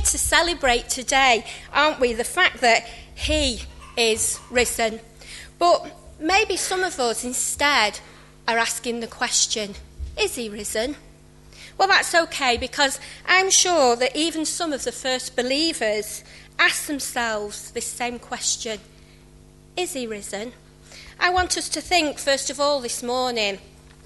to celebrate today, aren't we? The fact that he is risen. But maybe some of us instead are asking the question, is he risen? Well, that's okay, because I'm sure that even some of the first believers asked themselves this same question, is he risen? I want us to think, first of all, this morning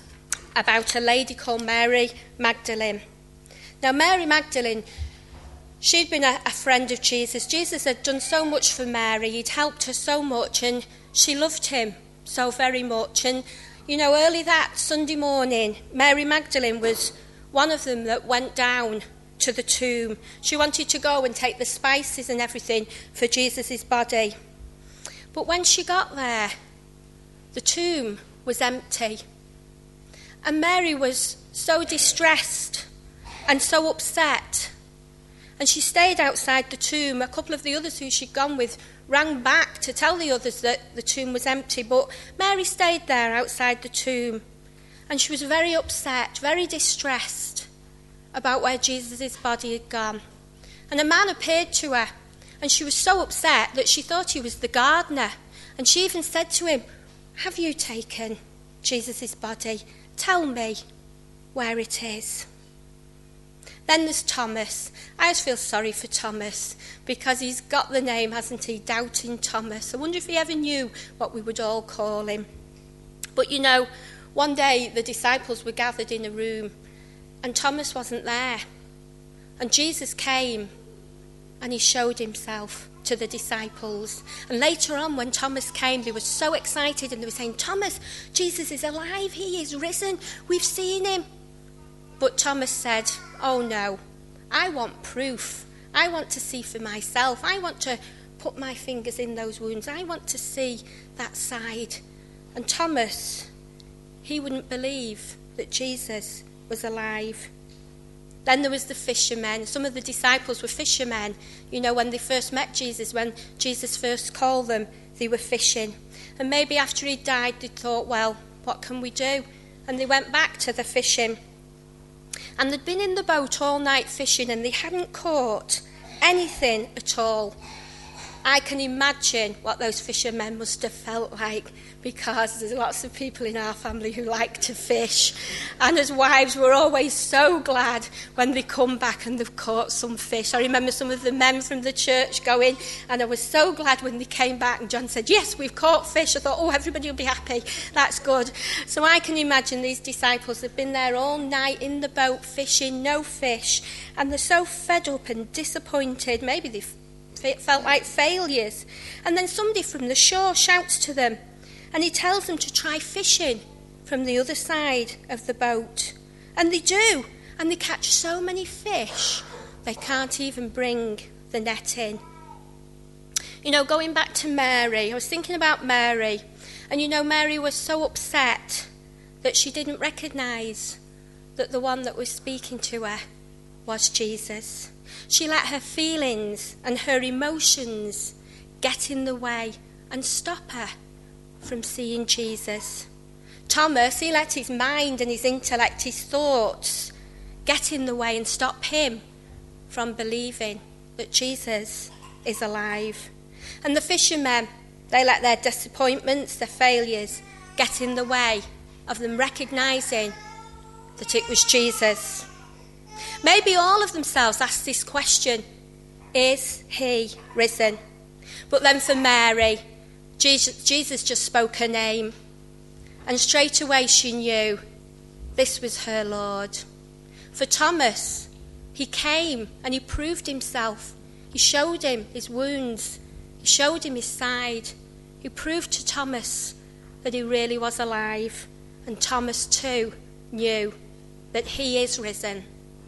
about a lady called Mary Magdalene. Now, Mary Magdalene, she'd been a friend of Jesus. Jesus had done so much for Mary. He'd helped her so much, and she loved him so very much. And, early that Sunday morning, Mary Magdalene was one of them that went down to the tomb. She wanted to go and take the spices and everything for Jesus' body. But when she got there, the tomb was empty. And Mary was so distressed and so upset. And she stayed outside the tomb. A couple of the others who she'd gone with ran back to tell the others that the tomb was empty. But Mary stayed there outside the tomb. And she was very upset, very distressed about where Jesus' body had gone. And a man appeared to her. And she was so upset that she thought he was the gardener. And she even said to him, have you taken Jesus' body? Tell me where it is. Then there's Thomas. I just feel sorry for Thomas because he's got the name, hasn't he? Doubting Thomas. I wonder if he ever knew what we would all call him. But one day the disciples were gathered in a room and Thomas wasn't there. And Jesus came and he showed himself to the disciples. And later on, when Thomas came, they were so excited and they were saying, Thomas, Jesus is alive, he is risen, we've seen him. But Thomas said, oh no, I want proof. I want to see for myself. I want to put my fingers in those wounds. I want to see that side. And Thomas, he wouldn't believe that Jesus was alive. Then there was the fishermen. Some of the disciples were fishermen. When they first met Jesus, when Jesus first called them, they were fishing. And maybe after he died, they thought, well, what can we do? And they went back to the fishing. And they'd been in the boat all night fishing and they hadn't caught anything at all. I can imagine what those fishermen must have felt like, because there's lots of people in our family who like to fish. And as wives, we're always so glad when they come back and they've caught some fish. I remember some of the men from the church going, and I was so glad when they came back and John said, yes, we've caught fish. I thought, oh, everybody will be happy. That's good. So I can imagine these disciples have been there all night in the boat fishing, no fish. And they're so fed up and disappointed. Maybe they've felt like failures. And then somebody from the shore shouts to them, and he tells them to try fishing from the other side of the boat. And they do, and they catch so many fish they can't even bring the net in. Going back to Mary, I was thinking about Mary, and Mary was so upset that she didn't recognise that the one that was speaking to her was Jesus. She let her feelings and her emotions get in the way and stop her from seeing Jesus. Thomas, he let his mind and his intellect, his thoughts, get in the way and stop him from believing that Jesus is alive. And the fishermen, they let their disappointments, their failures, get in the way of them recognising that it was Jesus. Maybe all of themselves asked this question, is he risen? But then for Mary, Jesus just spoke her name, and straight away she knew this was her Lord. For Thomas, he came and he proved himself. He showed him his wounds. He showed him his side. He proved to Thomas that he really was alive. And Thomas too knew that he is risen.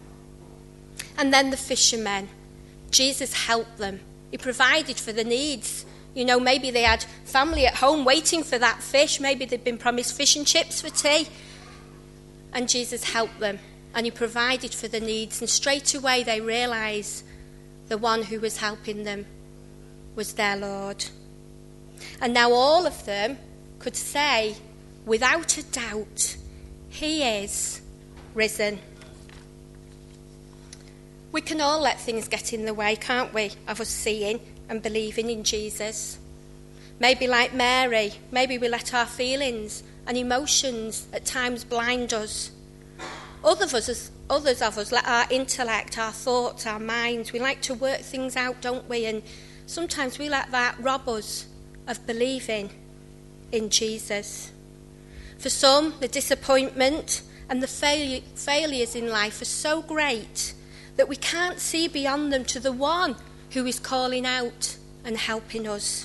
And then the fishermen, Jesus helped them. He provided for the needs. Maybe they had family at home waiting for that fish. Maybe they'd been promised fish and chips for tea. And Jesus helped them. And he provided for the needs. And straight away they realised the one who was helping them was their Lord. And now all of them could say, without a doubt, he is risen. We can all let things get in the way, can't we, of us seeing and believing in Jesus. Maybe like Mary, maybe we let our feelings and emotions at times blind us. Others of us let our intellect, our thoughts, our minds, we like to work things out, don't we? And sometimes we let that rob us of believing in Jesus. For some, the disappointment and the failures in life are so great that we can't see beyond them to the one who is calling out and helping us.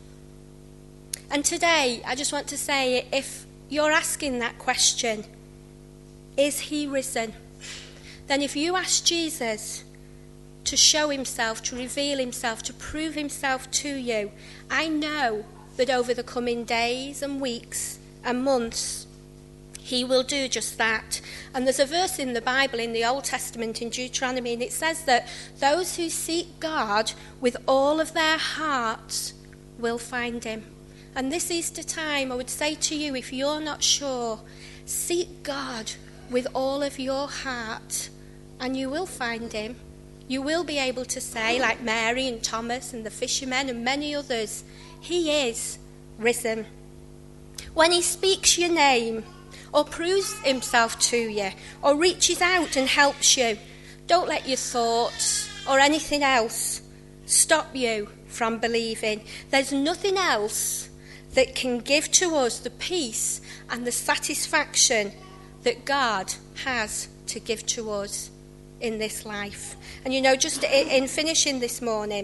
And today, I just want to say, if you're asking that question, is he risen? Then if you ask Jesus to show himself, to reveal himself, to prove himself to you, I know that over the coming days and weeks and months, he will do just that. And there's a verse in the Bible, in the Old Testament, in Deuteronomy, and it says that those who seek God with all of their hearts will find him. And this Easter time, I would say to you, if you're not sure, seek God with all of your heart, and you will find him. You will be able to say, like Mary and Thomas and the fishermen and many others, he is risen. When he speaks your name, or proves himself to you, or reaches out and helps you, don't let your thoughts or anything else stop you from believing. There's nothing else that can give to us the peace and the satisfaction that God has to give to us in this life. And just in finishing this morning,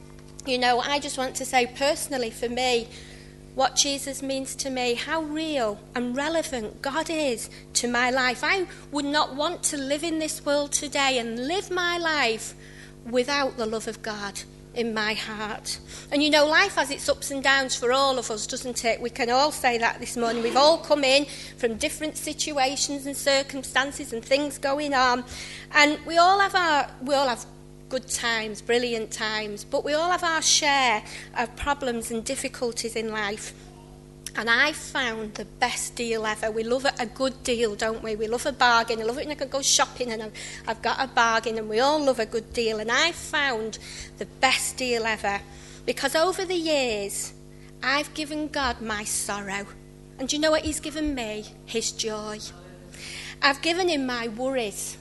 I just want to say personally for me, what Jesus means to me, how real and relevant God is to my life. I would not want to live in this world today and live my life without the love of God in my heart. And life has its ups and downs for all of us, doesn't it? We can all say that this morning. We've all come in from different situations and circumstances and things going on, and we all have good times, brilliant times, but we all have our share of problems and difficulties in life. And I found the best deal ever. We love a good deal, don't we? We love a bargain. I love it when I can go shopping and I've got a bargain, and we all love a good deal. And I found the best deal ever because over the years, I've given God my sorrow. And do you know what he's given me? His joy. I've given him my worries,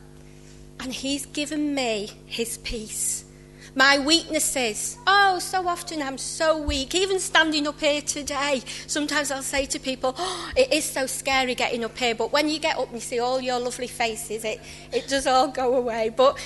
and he's given me his peace. My weaknesses. Oh, so often I'm so weak. Even standing up here today, sometimes I'll say to people, it is so scary getting up here. But when you get up and you see all your lovely faces, it does all go away. But,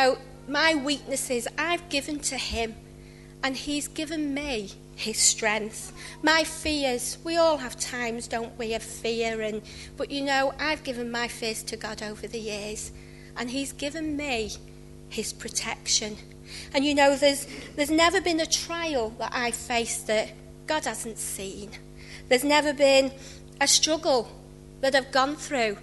my weaknesses I've given to him, and he's given me his strength. My fears, we all have times, don't we, of fear. But I've given my fears to God over the years, and he's given me his protection. And there's never been a trial that I've faced that God hasn't seen. There's never been a struggle that I've gone through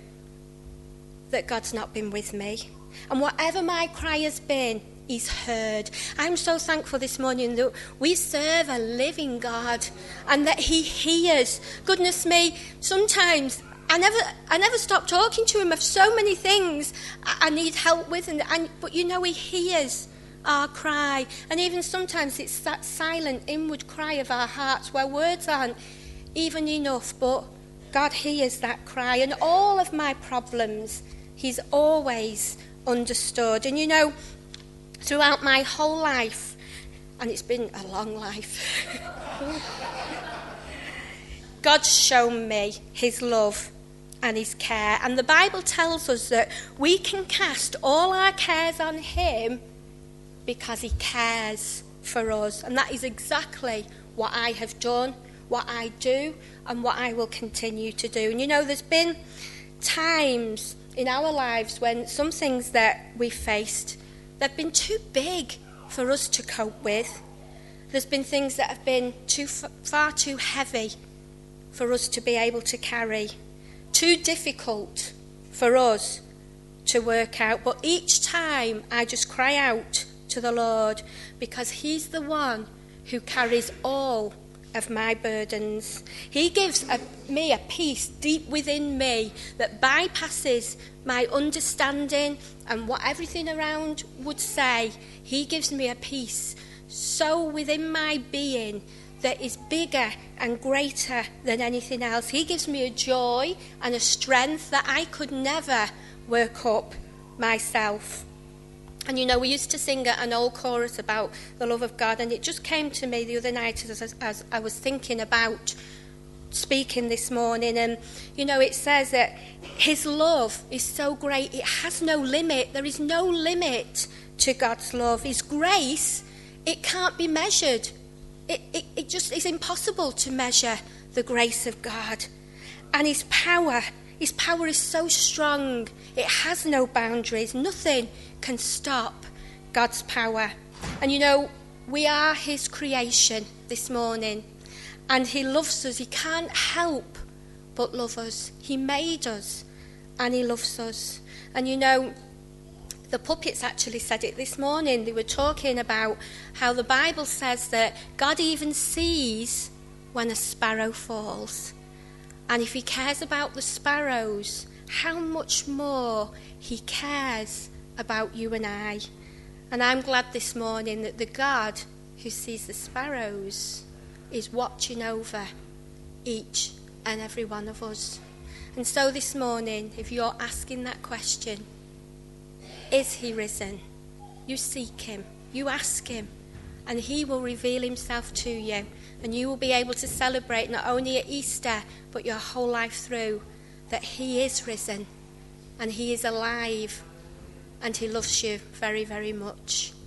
that God's not been with me. And whatever my cry has been, he's heard. I'm so thankful this morning that we serve a living God and that he hears. Goodness me, sometimes I never stop talking to him of so many things I need help with, but he hears our cry. And even sometimes it's that silent inward cry of our hearts where words aren't even enough, but God hears that cry. And all of my problems, he's always understood. And throughout my whole life, and it's been a long life, God's shown me his love and his care. And the Bible tells us that we can cast all our cares on him because he cares for us. And that is exactly what I have done, what I do, and what I will continue to do. And there's been times in our lives when some things that we faced, they've been too big for us to cope with. There's been things that have been far too heavy for us to be able to carry, too difficult for us to work out. But each time I just cry out to the Lord, because he's the one who carries all of my burdens. He gives me a peace deep within me that bypasses my understanding and what everything around would say. He gives me a peace so within my being that is bigger and greater than anything else. He gives me a joy and a strength that I could never work up myself. And you know, we used to sing an old chorus about the love of God, and it just came to me the other night as I was thinking about speaking this morning. And you know, it says that his love is so great, it has no limit. There is no limit to God's love. His grace, it can't be measured. It just is impossible to measure the grace of God. And his power is so strong, it has no boundaries. Nothing can stop God's power. And you know, we are his creation this morning, and he loves us. He can't help but love us. He made us and he loves us. And you know, the puppets actually said it this morning. They were talking about how the Bible says that God even sees when a sparrow falls. And if he cares about the sparrows, how much more he cares about you and I. And I'm glad this morning that the God who sees the sparrows is watching over each and every one of us. And so this morning, if you're asking that question, is he risen? You seek him, you ask him, and he will reveal himself to you. And you will be able to celebrate not only at Easter, but your whole life through, that he is risen and he is alive and he loves you very, very much.